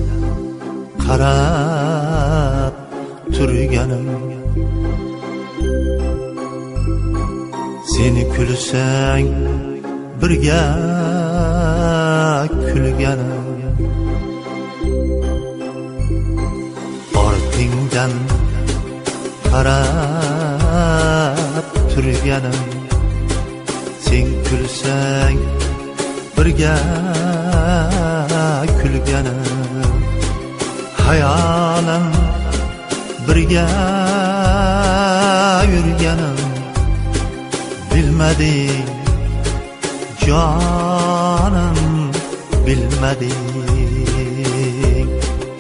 qarab turganim. Seni kulsang birga kulganim. Ortingdan qarab turganim. Sen kulsang birga kulganim. Hayolim birga yurganim. Bilmading jonim, bilmading.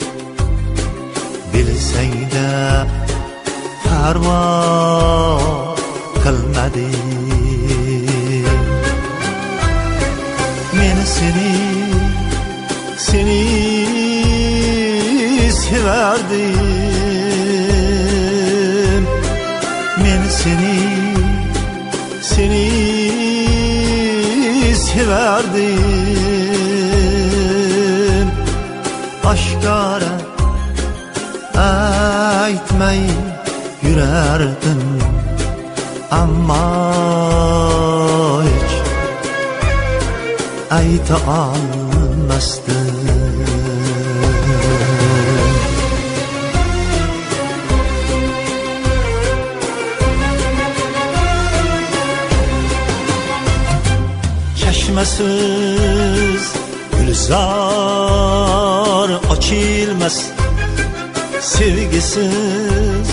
Bilsang-da parvo qilmading. Men seni sevardim. Men seni sevardim. Oshkora aytmay yurardim, ammo hech ayta olmasdim. Çeşmesiz gülzar açılmaz, sevgisiz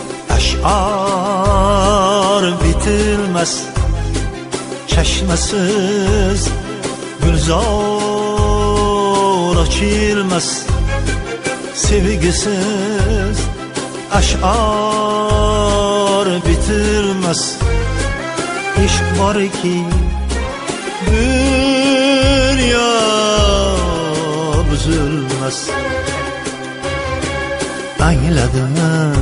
aşar bitilmez. Çeşmesiz gülzar açılmaz, sevgisiz aşar bitilmez. İşk var ki dünya buzulmaz. Angladim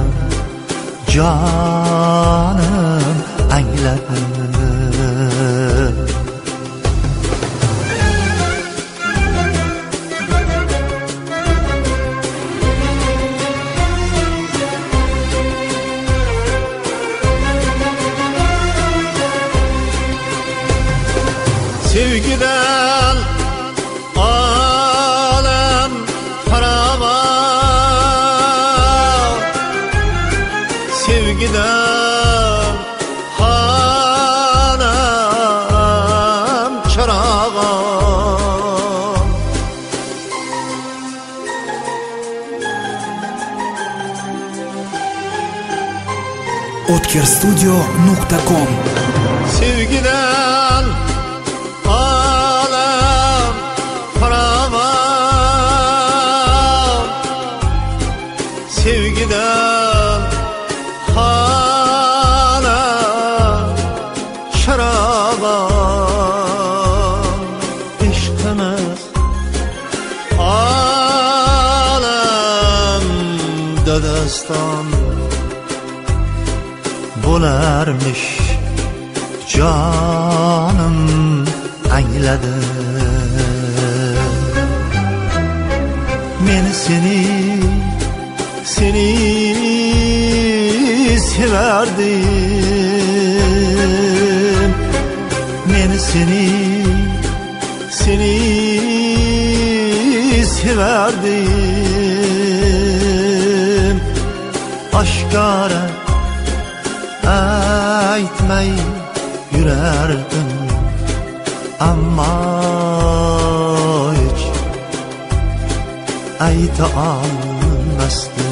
canım, angladim. Sevgiden alem harama, sevgiden hanem çarağa. otkerstudio.com. Sevgiden alem harama, sevgiden hanem şaraba. İşkimiz alemde destan bo'larmish jonim, angladim. Men seni sevardim. Men seni sevardim. Oshkora aytmay yurardim, ammo hech ayta olmasdim.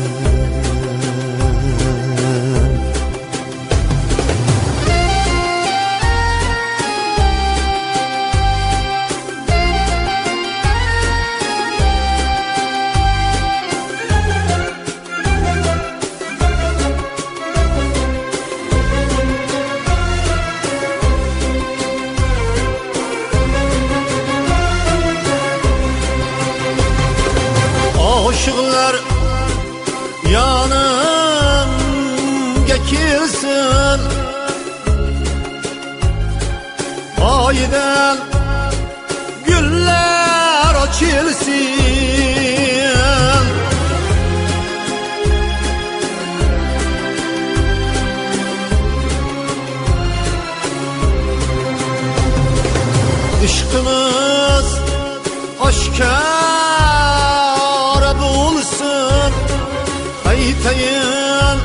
Aşıqlar yanımga kelsin, oyidan gullar ochilsin. aytayım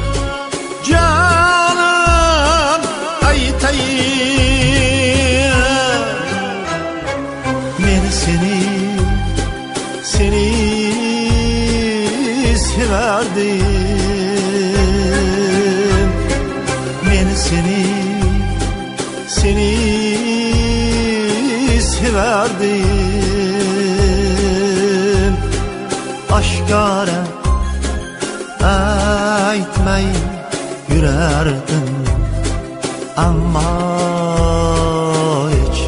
canım aytayım men seni severdim men seni severdim aşkara aytmay yürerdim ama hiç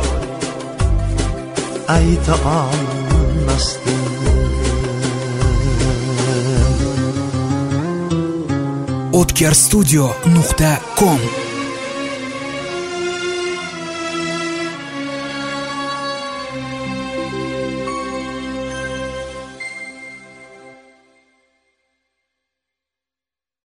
ayta olmasdım Otkerstudio.com